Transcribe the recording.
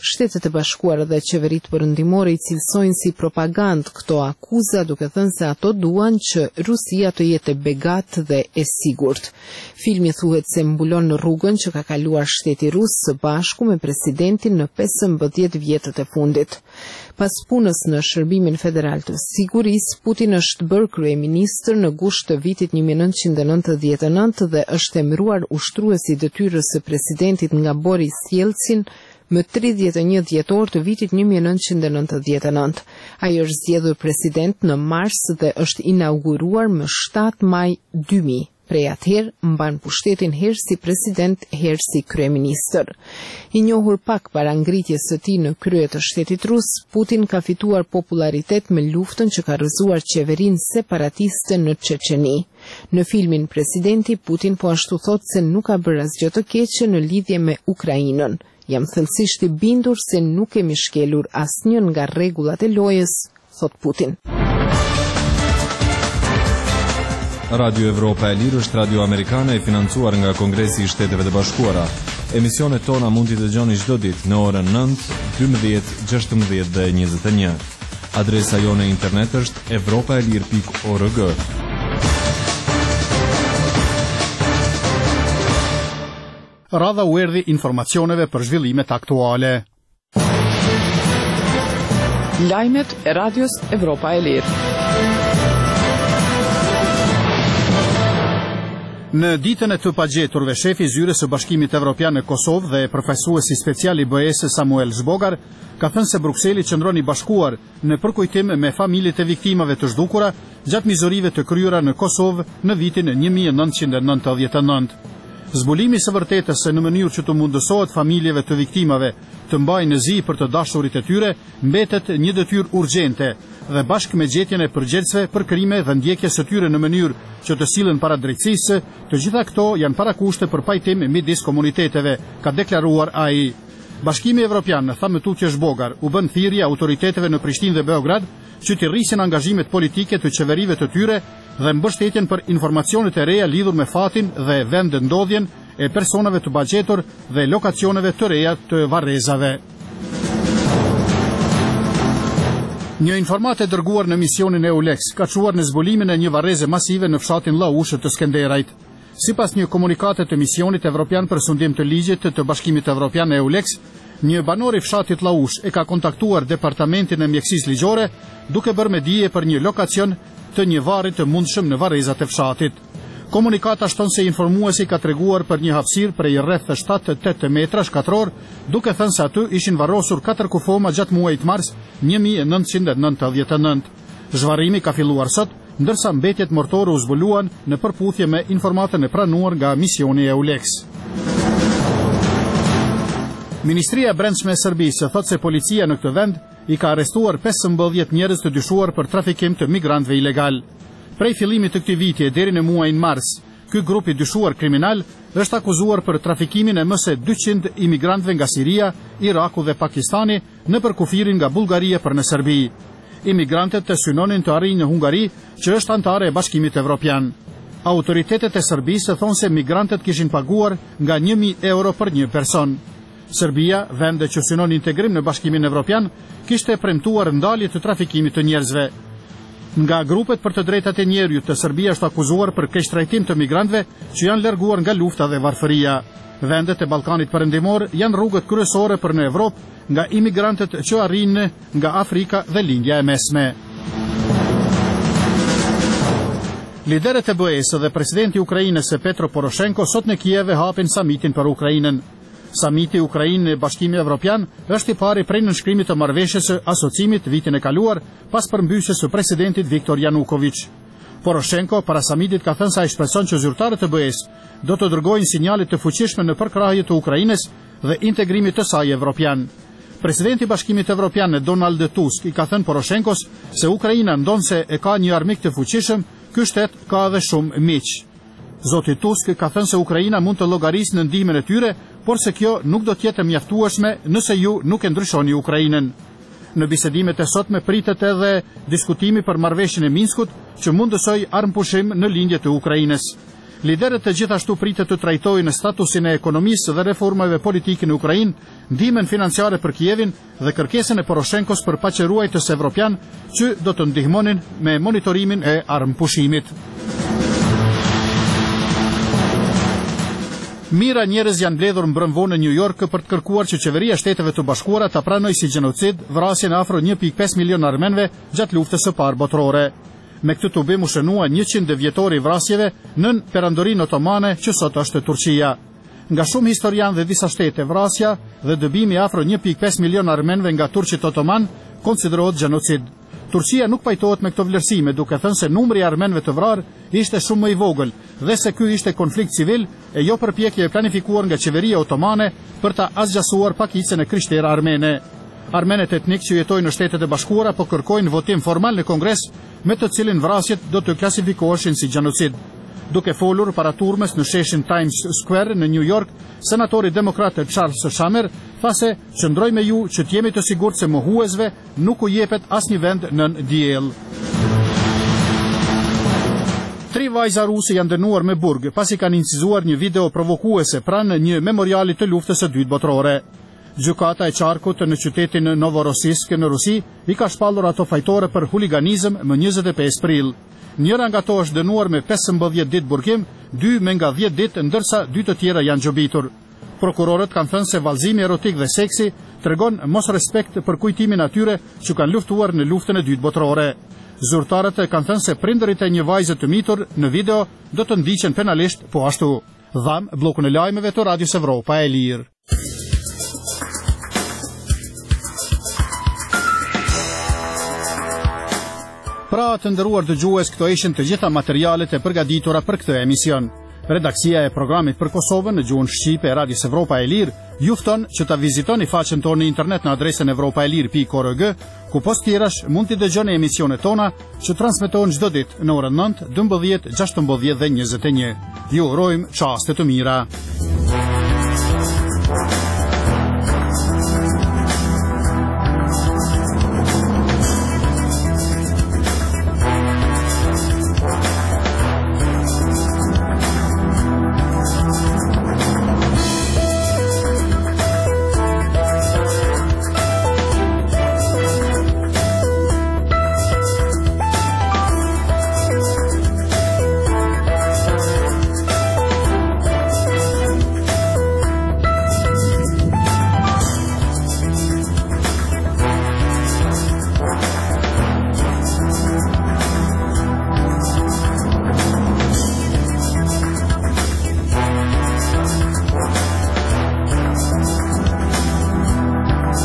Shtetet e Bashkuara dhe qeveritë perëndimore i cilësojnë si propagandë këto akuza, duke thënë se ato duan që Rusia të jetë begat dhe e sigurt. Filmi thuhet se mbulon në rrugën që ka kaluar shteti rus së bashku me presidentin në 15 vjetët e fundit. Pas punës në Shërbimin Federal të Sigurisë, Putin është bërë kryeministër në gusht të vitit 1999 dhe është emëruar ushtruesi i detyrës së presidentit nga Boris Jeltsin më 31 dhjetor të vitit 1999. Ai është zgjedhur president në mars dhe është inauguruar më 7 maj 2000. Prej atëherë mban pushtetin herë si president, herë si kryeministër. I njohur pak para ngritjes së tij në krye të shtetit rus, Putin ka fituar popularitet me luftën që ka rrëzuar qeverinë separatiste në Çeçeni. Në filmin Presidenti, Putin po ashtu thot se nuk ka bërë asgjë të keqe në lidhje me Ukrainën. Jam thellësisht i bindur se nuk kemi shkelur asnjë nga rregullat e lojës, thot Putin. Radio Evropa e Lirë është radio amerikane e financuar nga Kongresi i Shteteve të Bashkuara. Emisionet tona mund t'i dëgjoni çdo ditë në orën 9, 12, 16 dhe 21. Adresa jone internet është europaelir.org. Radha u erdhi informacioneve për zhvillimet aktuale. Lajmet e radios Evropa e Lirë. Në ditën e të pagjeturve, shefi i zyrës së Bashkimit Evropian në Kosovë dhe përfaqësuesi special i BE-s Samuel Zbogar ka thënë se Brukseli qëndron i bashkuar në përkujtim me familjet e viktimave të zhdukura gjatë mizorive të kryera në Kosovë në vitin 1999. Zbulimi së vërtetës se në mënyrë që të mundësohet familjeve të viktimave të mbajnë në zi për të dashurit e tyre, mbetet një detyrë urgjente dhe bashkë me gjetjen e përgjegjësve për krime dhe ndjekjes së tyre në mënyrë që të sillen para drejtësisë, të gjitha këto janë parakushte për pajtim midis komuniteteve, ka deklaruar ai. Bashkimi Evropian, tha më tutje Zbogar, u bën thirrje autoriteteve në Prishtinë dhe Beograd që të rrisin angazhimet politike të qeverive të tyre dhe mbështetjen për informacionet e reja lidhur me fatin dhe vendendodhjen e personave të bagjetur dhe lokacioneve të reja të varrezave. Një informat e dërguar në misionin EULEX ka çuar në zbulimin e një varreze masive në fshatin Llaush të Skenderajt. Sipas një komunikate të misionit evropian për sundim të ligjit të Bashkimit Evropian EULEX, një banor i fshatit Llaush e ka kontaktuar departamentin e mjekësisë ligjore duke bërë me dije për një lokacion të një varri të mundshëm në varrezat e fshatit. Komunikata shton se informuesi ka treguar për një hapësirë prej rreth 7-8 metra shkatror, duke thënë se aty ishin varrosur 4 kufoma gjatë muajit mars 1999. Zhvarrimi ka filluar sot, ndërsa mbetjet mortore u zbuluan në përputhje me informatën e pranuar nga misioni EULEX. Ministria e Brendshme e Serbisë thotë se policia në këtë vend i ka arrestuar 15 njerëz të dyshuar për trafikim të migrantëve ilegal. Prej fillimit të këtij viti deri në muajin mars, ky grup i dyshuar kriminal është akuzuar për trafikimin e më se 200 imigrantëve nga Siria, Iraku dhe Pakistani nëpër kufirin nga Bullgaria për në Serbi. Imigrantët të synonin të arrijnë në Hungari, që është antare e Bashkimit Evropian. Autoritetet e Serbisë thonë se migrantët kishin paguar nga 1.000 euro për një person. Serbia, vende që synon integrim në Bashkimin Evropian, kishte premtuar ndalje të trafikimit të njerëzve. Nga grupet për të drejtat e njerëzit të Serbia është akuzuar për keqtrajtim të migrantëve që janë larguar nga lufta dhe varfëria. Vendet e Ballkanit Perëndimor janë rrugët kryesore për në Evropë nga imigrantët që arrijnë nga Afrika dhe Lindja e Mesme. Liderët e BE-s dhe presidenti i Ukrainës Petro Poroshenko sot në Kiev hapin samitin për Ukrainën. Samiti Ukrainë e Bashkimi Evropian është i pari prej nënshkrimit të marrëveshjes së asociimit vitin e kaluar pas përmbysjes së presidentit Viktor Yanukovych. Poroshenko para samitit ka thënë se ai shpreson që zyrtarët e BE-s do të dërgojnë sinjale të fuqishme në përkrahje të Ukrainës dhe integrimit të saj evropian. Presidenti i Bashkimit Evropian Donald Tusk i ka thënë Poroshenkos se Ukraina ndonse e ka një armik të fuqishëm, ky shtet ka edhe shumë miq. Zoti Tusk ka thënë se Ukraina mund të llogarisë në ndihmën e tyre, por se kjo nuk do të jetë mjaftueshme nëse ju nuk e ndryshoni Ukrainën. Në bisedimet e sotme pritet edhe diskutimi për marrëveshjen e Minskut, që mund të sojë armpushim në lindje të Ukrainës. Liderët e gjithashtu pritet të trajtojnë statusin e ekonomisë dhe reformave politike në Ukrainë, ndihmën financiare për Kievin dhe kërkesën e Poroshenkos për paqëruajtës evropian që do të ndihmonin me monitorimin e armëpushimit. Mira njerëz janë mbledhur mbrëmvonë në New York për të kërkuar që qeveria e Shteteve të Bashkuara ta pranojë si gjenocid vrasjen e afro 1.5 milion armenëve gjatë luftës së parë botërore. Me këtë tubim u shënua 100 vjetori i vrasjeve nën perandorinë otomane që sot është Turqia. Nga shumë historianë dhe disa shtete, vrasja dhe dëbimi afro 1.5 milion armenëve nga turqit otoman konsiderohet gjenocid. Turqia nuk pajtohet me këto vlerësime, duke thënë se numri i armenëve të vrarë ishte shumë më i vogël dhe se ky ishte konflikt civil e jo përpjekje e planifikuar nga qeveria otomane për ta asgjasuar pakicën e krishterë armene. Armenet etnik që jetojnë në Shtetet e Bashkuara po kërkojnë votim formal në Kongres me të cilin vrasjet do të klasifikoheshin si gjenocid. Duke folur para turmës në sheshin Times Square në New York, senatori demokrat Charles Schumer tha se qëndroj me ju që t'jemi të sigurt se mohuesve nuk u jepet asnjë vend nën diell. 3 vajza ruse janë dënuar me burg pasi kanë incizuar një video provokuese pranë një memoriali të luftës së dytë botërore. Gjykata e qarkut në qytetin Novorossiysk në Rusi i ka shpallur ato fajtore për huliganizëm më 25 prill. Njëra nga to është dënuar me 15 ditë burgim, 2 me nga 10 ditë, ndërsa 2 të tjera janë gjobitur. Prokurorët kanë thënë se vallëzimi erotik dhe seksi tregon mos respekt për kujtimin atyre që kanë luftuar në luftën e dytë botërore. Zyrtarët kanë thënë se prindërit e një vajze të mitur në video do të ndiqen penalisht po ashtu. Dham bllokun e lajmeve të Radios Evropa e Lirë. Pra të nderuar dëgjues, këto ishin të gjitha materialet e përgatitura për këtë emision. Redaksia e programit për Kosovën në gjuhën shqipe e Radios Evropa e Lirë ju fton që ta vizitoni faqen tonë në internet në adresën evropaelir.org, ku post tjerash mund t'i dëgjoni emisionet tona që transmetohen çdo ditë në orën 9, 12, 16 dhe 21. Ju urojmë çaste të mira.